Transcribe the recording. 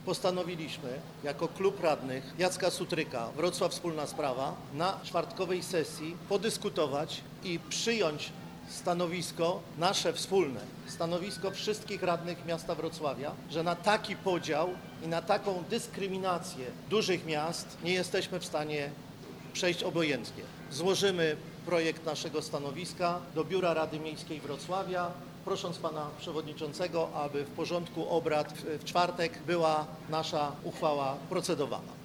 postanowiliśmy jako klub radnych Jacka Sutryka, Wrocław Wspólna Sprawa, na czwartkowej sesji podyskutować i przyjąć stanowisko nasze wspólne, stanowisko wszystkich radnych miasta Wrocławia, że na taki podział i na taką dyskryminację dużych miast nie jesteśmy w stanie przejść obojętnie. Złożymy projekt naszego stanowiska do Biura Rady Miejskiej Wrocławia, prosząc pana przewodniczącego, aby w porządku obrad w czwartek była nasza uchwała procedowana.